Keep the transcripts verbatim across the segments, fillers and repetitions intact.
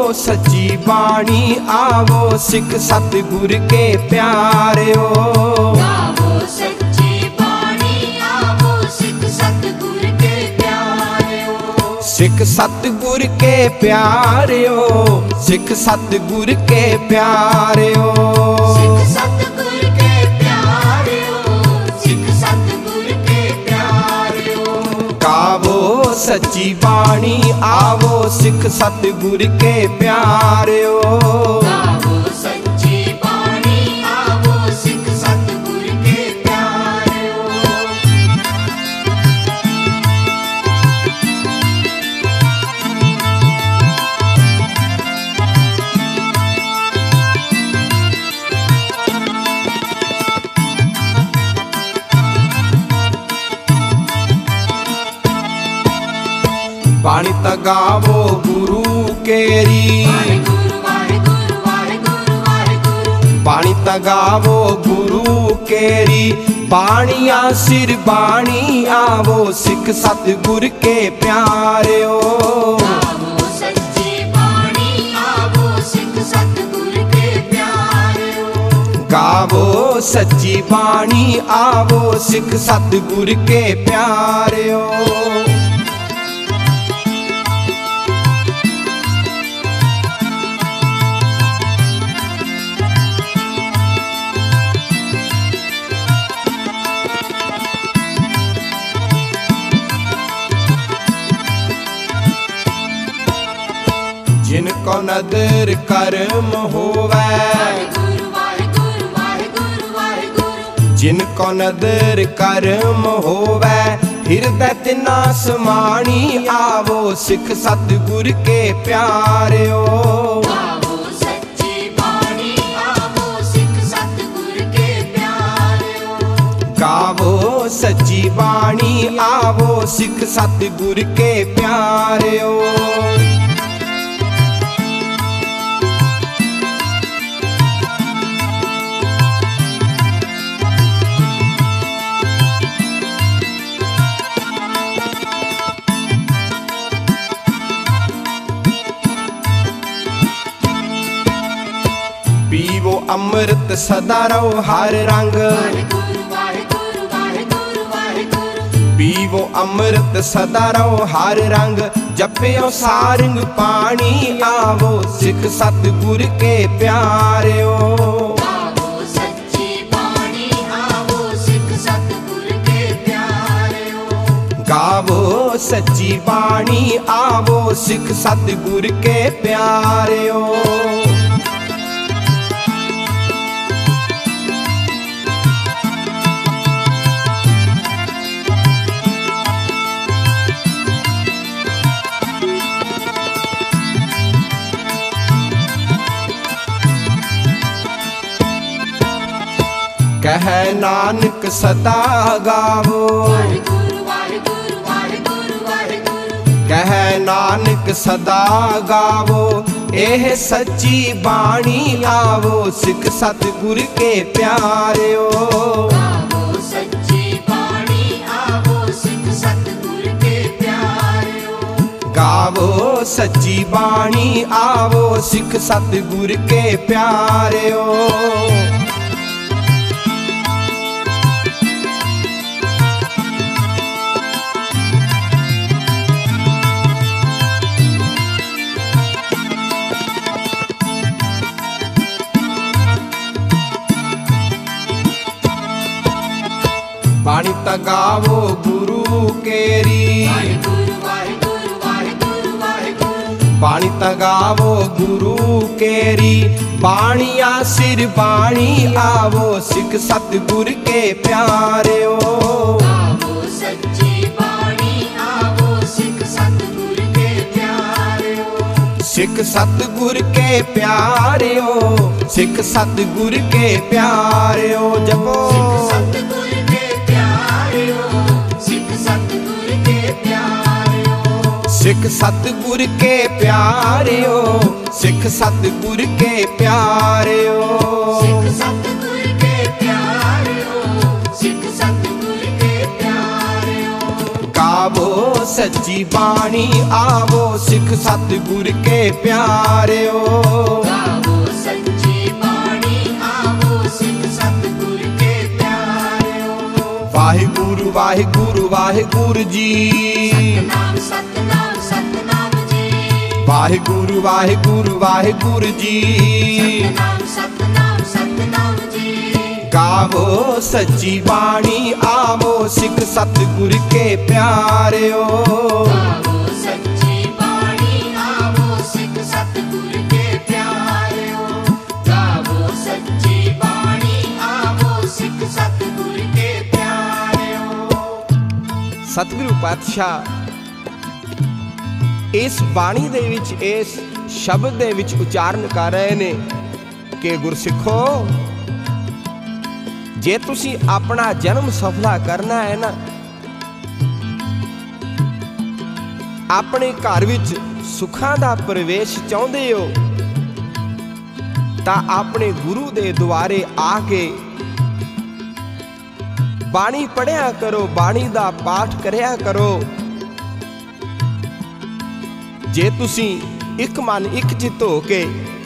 सच्ची बाणी आवो सिख सतगुर के प्यारियो। गावो सच्ची बाणी आवो सिख सतगुर के प्यारियो। सिख सतगुर के प्यारियो, सिख सतगुर के प्यारियो। सिख सतगुर के प्यारियो, सिख सतगुर के प्यारियो। गावो सच्ची बाणी आवो सिख सतगुर के प्यारियो। गावो सच्ची बाणी आवो सिख सतगुर के प्यारियो। बाणी तगावो गुरु केरी, वाहेगुरु वाहेगुरु वाहेगुरु वाहेगुरु। बाणी तगावो गुरु केरी, बाणिया सिर बाणी आवो सिख सतगुर के प्यारियो। गावो सच्ची बाणी आवो सिख सतगुर के प्यारियो। गावो सच्ची बाणी आवो सिख सतगुर के प्यारियो। जिनको नदर कर्म होवे, वाहेगुरु वाहेगुरु वाहेगुरु वाहेगुरु। जिनको नदर कर्म होवे, हृदय तिना समाणी आवो सिख सतगुर के प्यारियो। गावो सच्ची बाणी आवो सिख सतगुर के प्यारियो। गावो सच्ची बाणी आवो सिख सतगुर के प्यारियो। पीवो अमृत सदा रहो हर रंग, वाहेगुरु वाहेगुरु वाहेगुरु वाहेगुरु। पीवो अमृत सदा रहो हर रंग, जपियो सारंग पानी आवो सिख सतगुर के प्यारियो। गावो सच्ची बाणी आवो सिख सतगुर के प्यारियो। गावो सच्ची बाणी आवो सिख सतगुर के प्यारियो। कह नानक सदा गावो, वाहेगुरु वाहेगुरु वाहेगुरु वाहेगुरु। कह नानक सदा गावो एह सच्ची बाणी आवो सिख सतगुर के प्यारियो। गावो सच्ची बाणी आवो सिख सतगुर के प्यारियो। गावो सच्ची बाणी आवो सिख सतगुर के प्यारियो। बाणी तगावो गुरु केरी, वाहेगुरु वाहेगुरु वाहेगुरु वाहेगुरु। बाणी तगावो गुरु केरी, बाणिया सिर बाणी आवो सिख सतगुर के प्यारियो। गावो सच्ची बाणी आवो सिख सतगुर के प्यारियो। सिख सतगुर के प्यारियो, सिख सतगुर के प्यारियो। जपो सिख सतगुर के प्यारियो, सिख सतगुर के प्यारियो। सिख सतगुर के प्यारियो, सिख सतगुर के प्यारियो। सिख सतगुर के प्यारियो, सिख सतगुर के प्यारियो। गावो सच्ची बाणी आवो सिख सतगुर के प्यारियो। गावो सच्ची बाणी आवो सिख सतगुर के प्यारियो। वाहिगुरु वाहिगुरु वाहिगुरु जी, सतनाम सतनाम सतनाम जी। वाहिगुरु वाहिगुरु वाहिगुरु जी, सतनाम सतनाम सतनाम जी। गावो सच्ची बाणी आवो सिख सतगुर के प्यारियो। गावो सच्ची बाणी आवो सिख सतगुर के प्यारियो। गावो सच्ची बाणी आवो सिख सतगुर के प्यारियो। सतगुरु पातशाह इस बाणी दे विच इस शब्द दे विच उचारण कर रहे ने कि गुरसिखो, जे तुसी अपना जन्म सफला करना है ना, अपने घर विच सुखां दा प्रवेश चाहुंदे हो, तां अपने गुरु दे द्वारे आके बाणी पढ़िया करो, बाणी दा पाठ करिया करो। जे तुसी एक मन एक चित हो के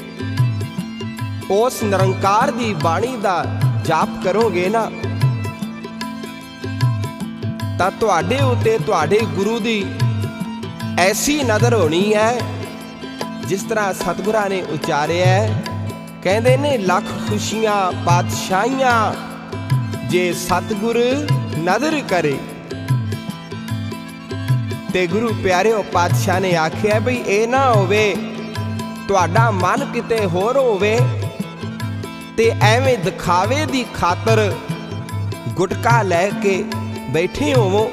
उस निरंकार दी बाणी दा जाप करोगे ना, तां तुहाडे उत्ते तुहाडे गुरु दी ऐसी नज़र होनी है जिस तरह सतगुरां ने उचारिया है। कहंदे ने लख खुशियां पातशाहियां जे सतगुर नज़र करे। ते गुरु प्यारे पातशाह ने आखिया बई ए ना होवे तुहाडा मन किते होर होवे ते एवें दिखावे दी खातर गुटका लैके बैठे होवो।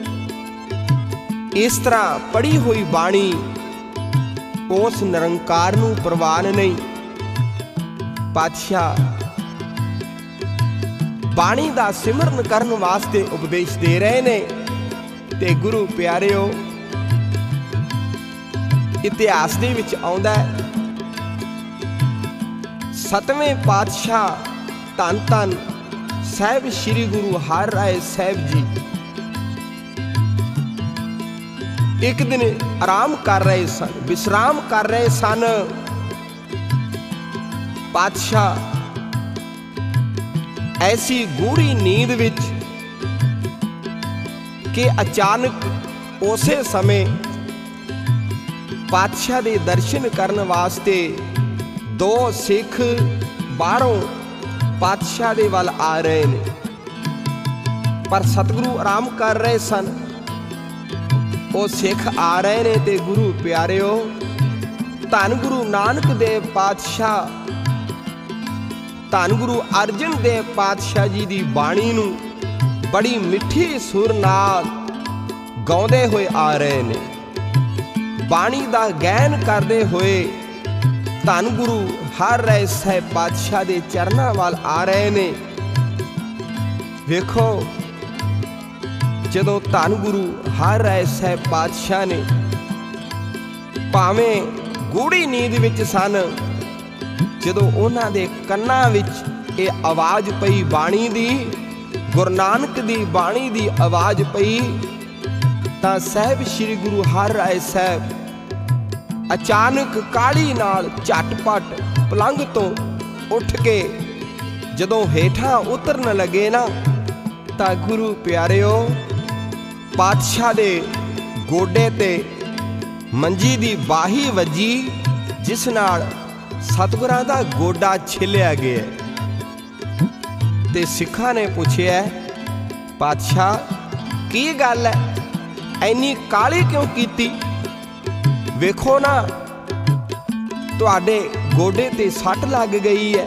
इस तरह पढ़ी हुई बाणी उस निरंकार नूं प्रवान नहीं। पातशाह बाणी दा सिमरन करन वास्ते उपदेश दे रहे ने। ते गुरु प्यारिओ, इतिहास दे विच आउंदा है सतवें पातशाह धन धन साहिब श्री गुरु हर राय साहिब जी एक दिन आराम कर रहे सन, विश्राम कर रहे सन। पातशाह ऐसी गूढ़ी नींद विच कि अचानक उसे समय पातशाह दे दर्शन करने वास्ते दो सिख बाहरों पातशाह दे वल आ रहे ने। पर सतगुरु आराम कर रहे सन, वो सिख आ रहे ने। ते गुरु प्यारिओ, धन गुरु नानक देव पातशाह, धन गुरु अर्जन देव पातशाह जी दी बाणी नूं बड़ी मिठी सुर नाल गाउंदे होए आ रहे ने। बाणी दा गैन करदे होए धन गुरु हर राय साहिब पातशाह दे चरनां वाल आ रहे ने। वेखो, जदों धन गुरु हर राय साहिब पातशाह ने भावें गूढ़ी नींद विच सन, जदों उन्हां दे कन्नां विच ये आवाज़ पई बाणी दी, गुरु नानक दी बाणी दी आवाज़ पई, तां साहिब श्री गुरु हर राय साहिब अचानक काली नाल झटपट पलंग तो उठ के जदों हेठां उतरन लगे ना, तां गुरु प्यारिओ पातशाह दे गोडे ते मंजी दी बाही वजी, जिस नाल सतगुरां दा गोडा छिलिया गया। ते सिखां ने पुछया, पातशाह की गल है, इन्नी काली क्यों कीती? वेखो ना तुहाडे गोडे ते सट लग गई है,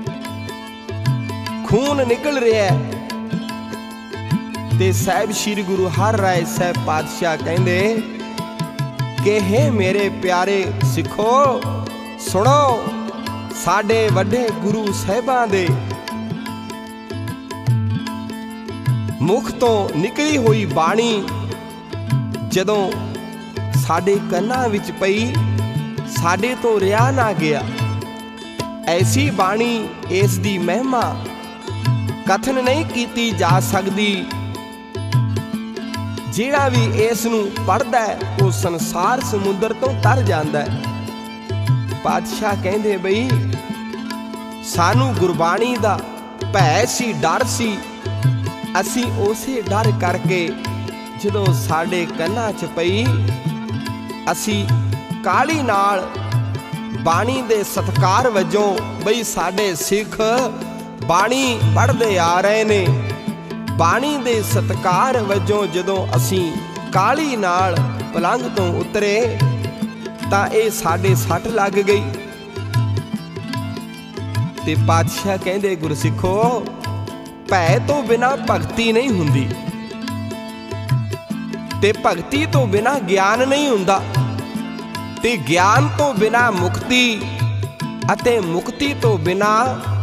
खून निकल रहा है। ते साहिब श्री गुरु हर राय साहिब पातशाह कहंदे कि हे मेरे प्यारे सिखो, सुनो, साडे वड्डे गुरु साहिबां दे मुख तो निकली हुई बाणी जदों साडे कन्नां विच पई, साडे तो रिया ना गया। ऐसी बाणी, इस दी महिमा कथन नहीं कीती जा सकदी। ਜਿਹੜਾ ਵੀ ਇਸ ਨੂੰ ਪੜ੍ਹਦਾ ਹੈ ਉਹ ਸੰਸਾਰ ਸਮੁੰਦਰ ਤੋਂ ਤਰ ਜਾਂਦਾ ਹੈ। ਪਾਤਸ਼ਾਹ ਕਹਿੰਦੇ ਬਈ ਸਾਨੂੰ ਗੁਰਬਾਣੀ ਦਾ ਭੈ ਸੀ, ਡਰ ਸੀ। ਅਸੀਂ ਉਸੇ ਡਰ ਕਰਕੇ ਜਦੋਂ ਸਾਡੇ ਕੰਨਾਂ 'ਚ ਪਈ, ਅਸੀਂ ਕਾਹਲੀ ਨਾਲ ਬਾਣੀ ਦੇ ਸਤਿਕਾਰ ਵਜੋਂ, ਬਈ ਸਾਡੇ ਸਿੱਖ ਬਾਣੀ ਪੜ੍ਹਦੇ ਆ ਰਹੇ ਨੇ, ਬਾਣੀ ਦੇ ਸਤਿਕਾਰ ਵਜੋਂ ਜਦੋਂ ਅਸੀਂ ਕਾਹਲੀ ਨਾਲ ਪਲੰਘ ਤੋਂ ਉਤਰੇ ਤਾਂ ਇਹ ਸਾਡੇ ਸੱਟ ਲੱਗ ਗਈ। ਤੇ ਪਾਤਸ਼ਾਹ ਕਹਿੰਦੇ ਗੁਰਸਿੱਖੋ, ਭੈ ਤੋਂ ਬਿਨਾਂ ਭਗਤੀ ਨਹੀਂ ਹੁੰਦੀ, ਤੇ ਭਗਤੀ ਤੋਂ ਬਿਨਾਂ ਗਿਆਨ ਨਹੀਂ ਹੁੰਦਾ, ਤੇ ਗਿਆਨ ਤੋਂ ਬਿਨਾਂ ਮੁਕਤੀ, ਅਤੇ ਮੁਕਤੀ ਤੋਂ ਬਿਨਾਂ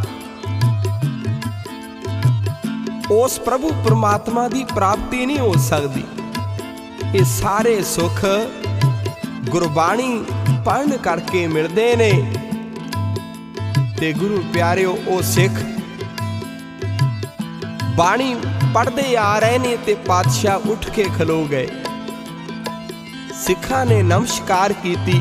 ਉਸ ਪ੍ਰਭੂ ਪਰਮਾਤਮਾ ਦੀ ਪ੍ਰਾਪਤੀ ਨਹੀਂ ਹੋ ਸਕਦੀ। ਇਹ ਸਾਰੇ ਸੁੱਖ ਗੁਰਬਾਣੀ ਪੜ੍ਹਨ ਕਰਕੇ ਮਿਲਦੇ ਨੇ। ਤੇ ਗੁਰੂ ਪਿਆਰਿਓ, ਉਹ ਸਿੱਖ ਬਾਣੀ ਪੜ੍ਹਦੇ ਆ ਰਹੇ ਨੇ ਤੇ ਪਾਤਸ਼ਾਹ ਉੱਠ ਕੇ ਖਲੋ ਗਏ। ਸਿੱਖਾਂ ਨੇ ਨਮਸਕਾਰ ਕੀਤੀ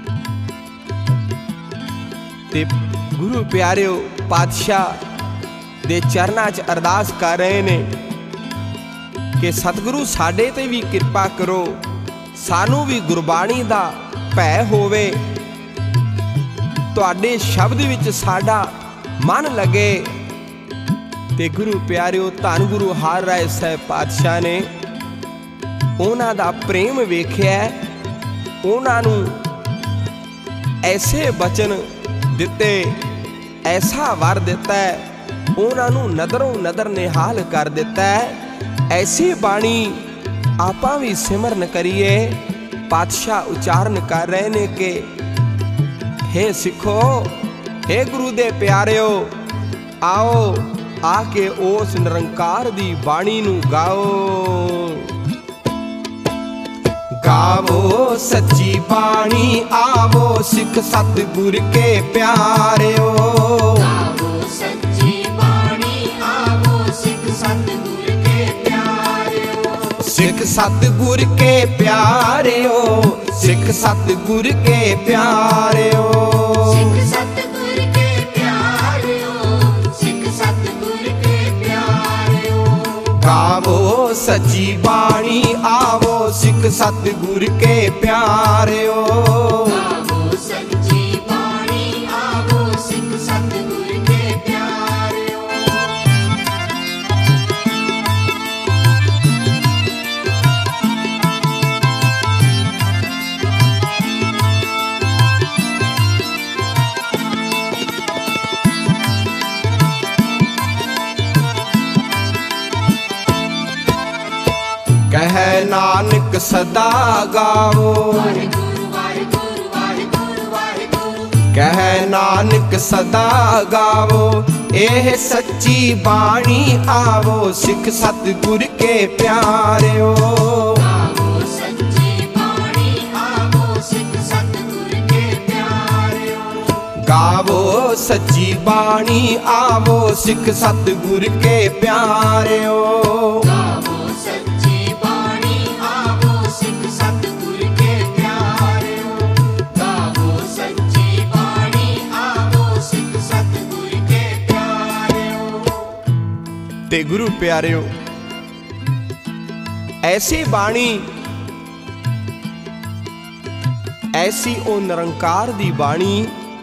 ਤੇ ਗੁਰੂ ਪਿਆਰਿਓ ਪਾਤਸ਼ਾਹ ਦੇ ਚਰਨਾਂ 'ਚ ਅਰਦਾਸ ਕਰ ਰਹੇ ਨੇ ਕਿ ਸਤਿਗੁਰੂ ਸਾਡੇ ਤੇ ਵੀ ਕਿਰਪਾ ਕਰੋ, ਸਾਨੂੰ ਵੀ ਗੁਰਬਾਣੀ ਦਾ ਭੈ ਹੋਵੇ, ਤੁਹਾਡੇ ਸ਼ਬਦ ਵਿੱਚ ਸਾਡਾ ਮਨ ਲੱਗੇ। ਤੇ ਗੁਰੂ ਪਿਆਰਿਓ, ਧੰਨ ਗੁਰੂ ਹਰਿ ਰਾਏ ਸਾਹਿਬ ਪਾਤਸ਼ਾਹ ਨੇ ਉਹਨਾਂ ਦਾ ਪ੍ਰੇਮ ਵੇਖਿਆ, ਉਹਨਾਂ ਨੂੰ ਐਸੇ ਬਚਨ ਦਿੱਤੇ, ਐਸਾ ਵਰ ਦਿੱਤਾ, ਉਹਨਾਂ ਨੂੰ ਨਦਰੋਂ ਨਦਰ ਨਿਹਾਲ ਕਰ ਦਿੱਤਾ। ਐਸੀ ਬਾਣੀ ਆਪਾਂ ਵੀ ਸਿਮਰਨ ਕਰੀਏ। ਪਾਤਸ਼ਾਹ ਉਚਾਰਨ ਕਰ ਰਹੇ ਨੇ ਕਿ हे ਸਿੱਖੋ, हे ਗੁਰੂ ਦੇ ਪਿਆਰਿਓ, ਆਓ ਆ ਕੇ ਉਸ ਨਿਰੰਕਾਰ ਦੀ ਬਾਣੀ ਨੂੰ ਗਾਓ। ਗਾਵੋ ਸੱਚੀ ਬਾਣੀ, ਆਵੋ ਸਿੱਖ ਸਤਿਗੁਰ ਕੇ ਪਿਆਰਿਓ। ਗਾਵੋ ਸੱਚੀ ਬਾਣੀ, ਆਵੋ ਸਿੱਖ ਸਤਿਗੁਰ ਕੇ ਪਿਆਰਿਓ। ਸਿੱਖ ਸਤਿਗੁਰ ਕੇ ਪਿਆਰਿਓ, ਸਿੱਖ ਸਤਿਗੁਰ ਕੇ ਪਿਆਰਿਓ। ਸਿੱਖ ਸਤਿਗੁਰ ਕੇ ਪਿਆਰਿਓ, ਸਿੱਖ ਸਤਿਗੁਰ ਕੇ ਪਿਆਰਿਓ। ਗਾਵੋ ਸੱਚੀ ਬਾਣੀ, ਆਵੋ ਸਿੱਖ ਸਤਿਗੁਰ ਕੇ ਪਿਆਰਿਓ। ਗਾਵੋ ਸੱਚੀ ਬਾਣੀ, ਆਵੋ ਸਿੱਖ ਸਤਿਗੁਰ ਕੇ ਪਿਆਰਿਓ। ਕਹਿ ਨਾਨਕ ਸਦਾ ਗਾਵੋ, ਵਾਹਿਗੁਰੂ ਵਾਹਿਗੁਰੂ ਵਾਹਿਗੁਰੂ ਵਾਹਿਗੁਰੂ। ਕਹਿ ਨਾਨਕ ਸਦਾ ਗਾਵੋ, ਇਹ ਸੱਚੀ ਬਾਣੀ, ਆਵੋ ਸਿੱਖ ਸਤਿਗੁਰ ਕੇ ਪਿਆਰਿਓ। ਗਾਵੋ ਸੱਚੀ ਬਾਣੀ, ਆਵੋ ਸਿੱਖ ਸਤਿਗੁਰ ਕੇ ਪਿਆਰਿਓ। ਗਾਵੋ ਸੱਚੀ ਬਾਣੀ, ਆਵੋ ਸਿੱਖ ਸਤਿਗੁਰ ਕੇ ਪਿਆਰਿਓ। ਗਾਵੋ ਸੱਚੀ ਬਾਣੀ, ਆਵੋ ਸਿੱਖ ਸਤਿਗੁਰ ਕੇ ਪਿਆਰਿਓ। ਗਾਵੋ ਸੱਚੀ ਬਾਣੀ, ਆਵੋ ਸਿੱਖ ਸਤਿਗੁਰ ਕੇ ਪਿਆਰਿਓ। ਤੇ ਗੁਰੂ ਪਿਆਰਿਓ, ਐਸੀ ਬਾਣੀ, ਐਸੀ ਉਹ ਨਿਰੰਕਾਰ ਦੀ ਬਾਣੀ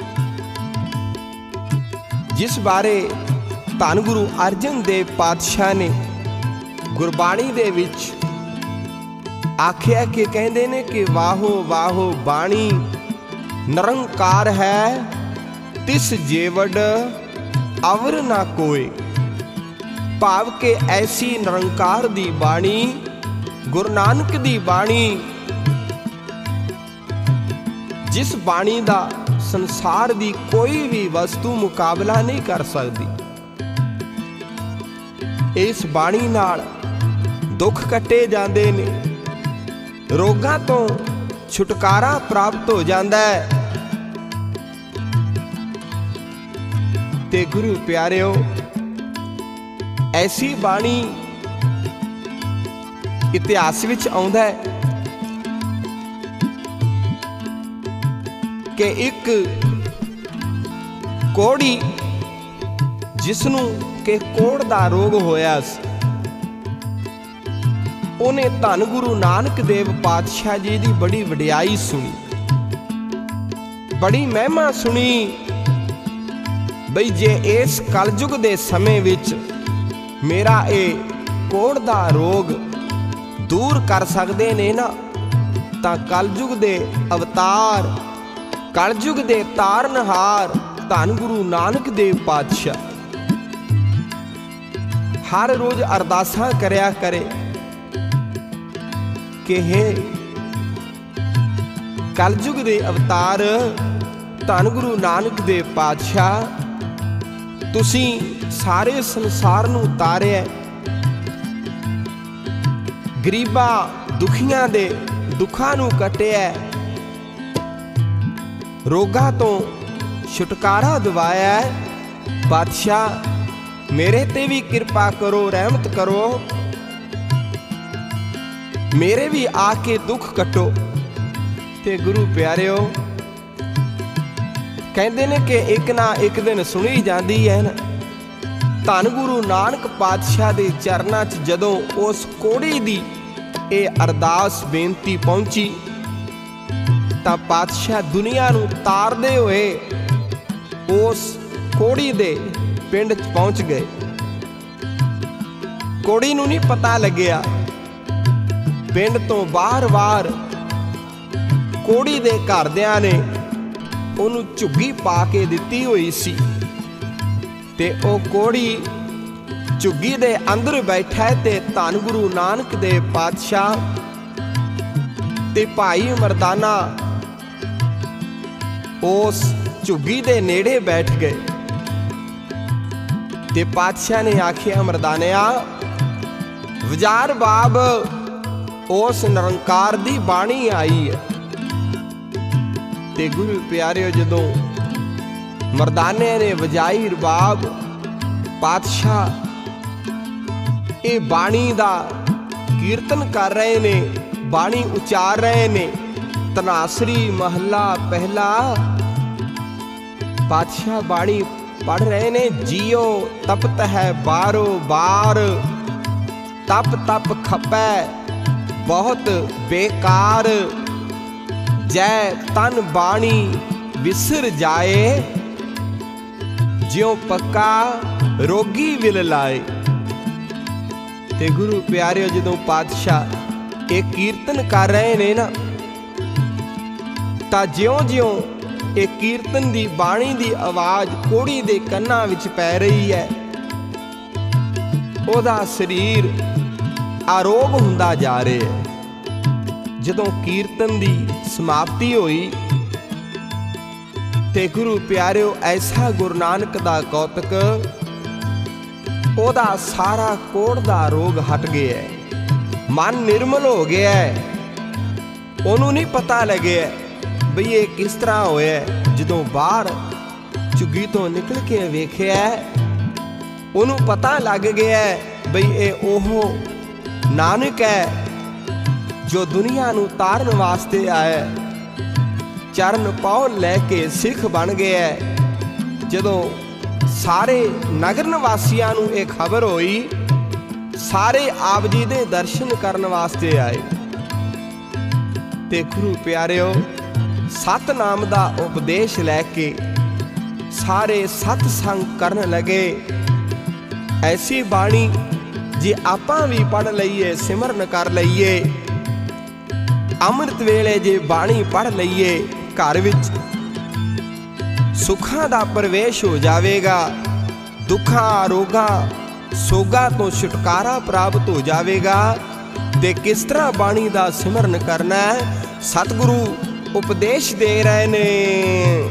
ਜਿਸ ਬਾਰੇ ਧੰਨ ਗੁਰੂ ਅਰਜਨ ਦੇਵ ਪਾਤਸ਼ਾਹ ਨੇ ਗੁਰਬਾਣੀ ਦੇ ਵਿੱਚ ਆਖਿਆ ਕਿ ਕਹਿੰਦੇ ਨੇ ਕਿ ਵਾਹੋ ਵਾਹੋ ਬਾਣੀ ਨਿਰੰਕਾਰ ਹੈ, ਤਿਸ ਜੇਵੜ ਅਵਰ ਨਾ ਕੋਏ। ਭਾਵ ਕਿ ਐਸੀ ਨਿਰੰਕਾਰ ਦੀ ਬਾਣੀ, ਗੁਰੂ ਨਾਨਕ ਦੀ ਬਾਣੀ, ਜਿਸ ਬਾਣੀ ਦਾ ਸੰਸਾਰ ਦੀ ਕੋਈ ਵੀ ਵਸਤੂ ਮੁਕਾਬਲਾ ਨਹੀਂ ਕਰ ਸਕਦੀ। ਇਸ ਬਾਣੀ ਨਾਲ ਦੁੱਖ ਕੱਟੇ ਜਾਂਦੇ ਨੇ, ਰੋਗਾਂ ਤੋਂ ਛੁਟਕਾਰਾ ਪ੍ਰਾਪਤ ਹੋ ਜਾਂਦਾ ਹੈ। ਤੇ ਗੁਰੂ ਪਿਆਰਿਓ, ਐਸੀ ਬਾਣੀ ਇਤਿਹਾਸ ਵਿੱਚ ਆਉਂਦਾ ਹੈ ਕਿ ਇੱਕ ਕੋੜੀ ਜਿਸ ਨੂੰ ਕਿ ਕੋੜ ਦਾ ਰੋਗ ਹੋਇਆ ਸੀ, ਉਹਨੇ ਧੰਨ ਗੁਰੂ ਨਾਨਕ ਦੇਵ ਪਾਤਸ਼ਾਹ ਜੀ ਦੀ ਬੜੀ ਵਡਿਆਈ ਸੁਣੀ, ਬੜੀ ਮਹਿਮਾ ਸੁਣੀ ਬਈ ਜੇ ਇਸ ਕਲਯੁਗ ਦੇ ਸਮੇਂ ਵਿੱਚ ਮੇਰਾ ਇਹ ਕੋੜ ਦਾ ਰੋਗ ਦੂਰ ਕਰ ਸਕਦੇ ਨੇ ਨਾ, ਤਾਂ ਕਲਯੁਗ ਦੇ ਅਵਤਾਰ, ਕਲਯੁਗ ਦੇ ਤਾਰਨਹਾਰ ਧੰਨ ਗੁਰੂ ਨਾਨਕ ਦੇਵ ਪਾਤਸ਼ਾਹ ਹਰ ਰੋਜ਼ ਅਰਦਾਸਾਂ ਕਰਿਆ ਕਰੇ ਕਿ ਹੈ ਕਲਯੁਗ ਦੇ ਅਵਤਾਰ ਧੰਨ ਗੁਰੂ ਨਾਨਕ ਦੇਵ ਪਾਤਸ਼ਾਹ, ਤੁਸੀਂ ਸਾਰੇ ਸੰਸਾਰ ਨੂੰ ਉਤਾਰਿਆ, ਗਰੀਬਾਂ ਦੁਖੀਆਂ ਦੇ ਦੁੱਖਾਂ ਨੂੰ ਕੱਟਿਆ, ਰੋਗਾਂ ਤੋਂ ਛੁਟਕਾਰਾ ਦਿਵਾਇਆ। ਪਾਤਸ਼ਾਹ ਮੇਰੇ ਤੇ ਵੀ ਕਿਰਪਾ ਕਰੋ, ਰਹਿਮਤ ਕਰੋ, ਮੇਰੇ ਵੀ ਆ ਕੇ ਦੁੱਖ ਕੱਟੋ। ਤੇ ਗੁਰੂ ਪਿਆਰਿਓ ਕਹਿੰਦੇ ਨੇ ਕਿ ਇੱਕ ਨਾ ਇੱਕ ਦਿਨ ਸੁਣੀ ਜਾਂਦੀ ਹੈ ਨਾ, ਧੰਨ ਗੁਰੂ ਨਾਨਕ ਪਾਤਸ਼ਾਹ ਦੇ ਚਰਨਾਂ 'ਚ ਜਦੋਂ ਉਸ ਕੋੜੀ ਦੀ ਇਹ ਅਰਦਾਸ ਬੇਨਤੀ ਪਹੁੰਚੀ ਤਾਂ ਪਾਤਸ਼ਾਹ ਦੁਨੀਆ ਨੂੰ ਤਾਰਦੇ ਹੋਏ ਉਸ ਕੋੜੀ ਦੇ ਪਿੰਡ 'ਚ ਪਹੁੰਚ ਗਏ। ਕੋੜੀ ਨੂੰ ਨਹੀਂ ਪਤਾ ਲੱਗਿਆ, ਪਿੰਡ ਤੋਂ ਬਾਹਰ-ਬਾਹਰ ਕੋੜੀ ਦੇ ਘਰਦਿਆਂ ਨੇ ਉਹਨੂੰ ਝੁੱਗੀ ਪਾ ਕੇ ਦਿੱਤੀ ਹੋਈ ਸੀ ਤੇ ਉਹ ਕੋੜੀ ਝੁੱਗੀ ਦੇ ਅੰਦਰ ਬੈਠਾ ਤੇ ਧੰਨ ਗੁਰੂ ਨਾਨਕ ਦੇਵ ਪਾਤਸ਼ਾਹ ਤੇ ਭਾਈ ਮਰਦਾਨਾ ਉਸ ਝੁੱਗੀ ਦੇ ਨੇੜੇ ਬੈਠ ਗਏ ਤੇ ਪਾਤਸ਼ਾਹ ਨੇ ਆਖਿਆ, ਮਰਦਾਨਿਆ ਵਿਚਾਰ ਬਾਬ ਉਸ ਨਿਰੰਕਾਰ ਦੀ ਬਾਣੀ ਆਈ ਹੈ। ਤੇ ਗੁਰੂ ਪਿਆਰਿਓ ਜਦੋਂ ਮਰਦਾਨੇ ਨੇ ਵਜਾਈ ਰਬਾਬ, ਪਾਤਸ਼ਾਹ ਇਹ ਬਾਣੀ ਦਾ ਕੀਰਤਨ ਕਰ ਰਹੇ ਨੇ, ਬਾਣੀ ਉਚਾਰ ਰਹੇ ਨੇ। ਤਨਾਸਰੀ ਮਹੱਲਾ ਪਹਿਲਾ ਪਾਤਸ਼ਾਹ ਬਾਣੀ ਪੜ ਰਹੇ ਨੇ। ਜੀਓ ਤਪਤ ਹੈ ਬਾਰੋ ਬਾਰ, ਤਪ ਤਪ ਖਪੈ ਬਹੁਤ ਬੇਕਾਰ, ਜੈ ਤਨ ਬਾਣੀ ਵਿਸਰ ਜਾਏ, ਜਿਉ ਪੱਕਾ ਰੋਗੀ ਵਿਲ ਲਾਏ। ਤੇ ਗੁਰੂ ਪਿਆਰਿਓ ਜਦੋਂ ਪਾਤਸ਼ਾਹ ਇਹ ਕੀਰਤਨ ਕਰ ਰਹੇ ਨੇ ਨਾ, ਤਾਂ ਜਿਉਂ-ਜਿਉਂ ਇਹ ਕੀਰਤਨ ਦੀ ਬਾਣੀ ਦੀ ਆਵਾਜ਼ ਕੋੜੀ ਦੇ ਕੰਨਾਂ ਵਿੱਚ ਪੈ ਰਹੀ ਹੈ, ਉਹਦਾ ਸਰੀਰ ਆਰੋਗ ਹੁੰਦਾ ਜਾ ਰਿਹਾ ਹੈ। ਜਦੋਂ ਕੀਰਤਨ ਦੀ ਸਮਾਪਤੀ ਹੋਈ ਤੇ ਗੁਰੂ ਪਿਆਰਿਓ ਐਸਾ ਗੁਰੂ ਨਾਨਕ ਦਾ ਕੌਤਕ, ਉਹਦਾ ਸਾਰਾ ਕੋੜ ਦਾ ਰੋਗ ਹਟ ਗਿਆ, ਮਨ ਨਿਰਮਲ ਹੋ ਗਿਆ। ਉਹਨੂੰ ਨਹੀਂ ਪਤਾ ਲੱਗਿਆ ਬਈ ਇਹ ਕਿਸ ਤਰ੍ਹਾਂ ਹੋਇਆ। ਜਦੋਂ ਬਾਹਰ ਝੁੱਗੀ ਤੋਂ ਨਿਕਲ ਕੇ ਵੇਖਿਆ, ਉਹਨੂੰ ਪਤਾ ਲੱਗ ਗਿਆ ਬਈ ਇਹ ਉਹ ਨਾਨਕ ਹੈ ਜੋ ਦੁਨੀਆ ਨੂੰ ਤਾਰਨ ਵਾਸਤੇ ਆਇਆ, ਚਰਨ ਪਾਉ ਲੈ ਕੇ ਸਿੱਖ ਬਣ ਗਿਆ। ਜਦੋਂ ਸਾਰੇ ਨਗਰ ਨਿਵਾਸੀਆਂ ਨੂੰ ਇਹ ਖਬਰ ਹੋਈ, ਸਾਰੇ ਆਪ ਜੀ ਦੇ ਦਰਸ਼ਨ ਕਰਨ ਵਾਸਤੇ ਆਏ। ਤੇ ਗੁਰੂ ਪਿਆਰਿਓ ਸਤਨਾਮ ਦਾ ਉਪਦੇਸ਼ ਲੈ ਕੇ ਸਾਰੇ ਸਤ ਸੰਗ ਕਰਨ ਲੱਗੇ। ਐਸੀ ਬਾਣੀ ਜੇ ਆਪਾਂ ਵੀ ਪੜ ਲਈਏ, ਸਿਮਰਨ ਕਰ ਲਈਏ, ਅੰਮ੍ਰਿਤ ਵੇਲੇ ਜੇ ਬਾਣੀ ਪੜ ਲਈਏ, ਘਰ ਵਿੱਚ ਸੁੱਖਾਂ ਦਾ ਪ੍ਰਵੇਸ਼ ਹੋ ਜਾਵੇਗਾ, ਦੁੱਖਾਂ ਰੋਗਾਂ ਸੋਗਾਂ ਤੋਂ ਛੁਟਕਾਰਾ ਪ੍ਰਾਪਤ ਹੋ ਜਾਵੇਗਾ। ਤੇ ਕਿਸ ਤਰ੍ਹਾਂ ਬਾਣੀ ਦਾ ਸਿਮਰਨ ਕਰਨਾ ਹੈ, ਸਤਿਗੁਰੂ ਉਪਦੇਸ਼ ਦੇ ਰਹੇ ਨੇ।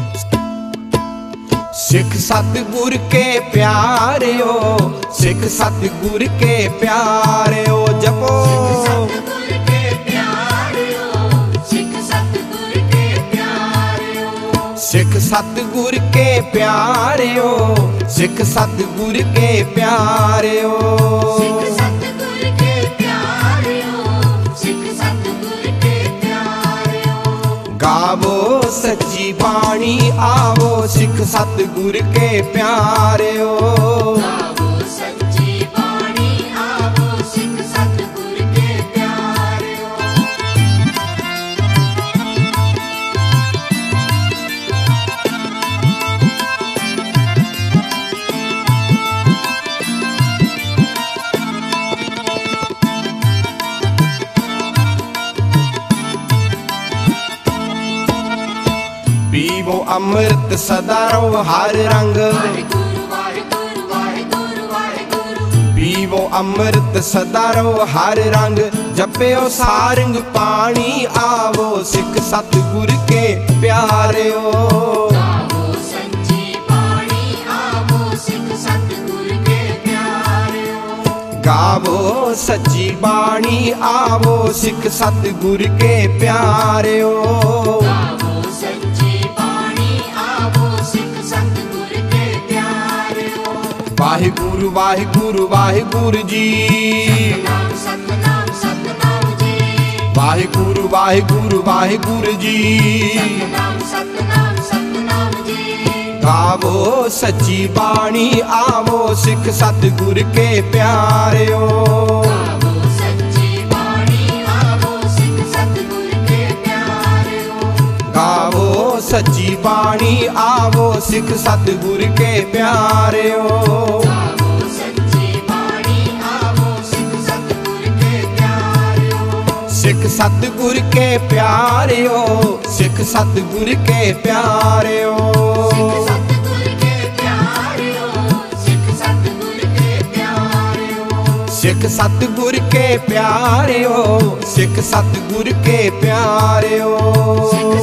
ਸਿੱਖ ਸਤਿਗੁਰ ਕੇ ਪਿਆਰਿਓ, ਸਿੱਖ ਸਤਿਗੁਰ ਕੇ ਪਿਆਰਿਓ, ਜਪੋ ਸਤਿਗੁਰ ਕੇ ਪਿਆਰਿਓ, ਸਿੱਖ ਸਤਿਗੁਰ ਕੇ ਪਿਆਰਿਓ, ਸਿੱਖ ਸਤਿਗੁਰ ਕੇ ਪਿਆਰਿਓ, ਸਿੱਖ ਸਤਿਗੁਰ ਕੇ ਪਿਆਰਿਓ, ਸਿੱਖ ਸਤਿਗੁਰ ਕੇ ਪਿਆਰਿਓ, सिख सतगुर के प्यारियो। गावो सच्ची बाणी आवो सिख सतगुर के प्यारियो। पीवो अमृत सदा रहो हर रंग। वाहिगुरु वाहिगुरु वाहिगुरु वाहिगुरु। पीवो अमृत सदा रहो हर रंग। जपियो सारंग पानी आवो सिख सतगुर के प्यारियो। गावो सच्ची बाणी आवो सिख सतगुर के प्यारियो। गावो सच्ची बाणी आवो सिख सतगुर के प्यारियो। गावो सच्ची बाणी आवो सिख सतगुर के प्यारियो। वाहिगुरु वाहिगुरु वाहिगुरु जी। नाम सतनाम सतनाम जी। वाहिगुरु वाहिगुरु वाहिगुरु जी। नाम सतनाम सतनाम जी। गावो सच्ची बाणी आवो सिख सतगुर के प्यारियो। गावो सच्ची बाणी आवो सिख सतगुर के प्यारियो। गावो सच्ची बाणी आवो सिख सतगुर के प्यारियो। गावो सच्ची बाणी आवो सिख सतगुर के प्यारियो। सिख सतगुर के प्यारियो। सिख सतगुर के प्यारियो। सिख सतगुर के प्यारियो। सिख सतगुर के प्यारियो। सिख सतगुर के प्यारियो। सिख सतगुर के प्यारियो। सिख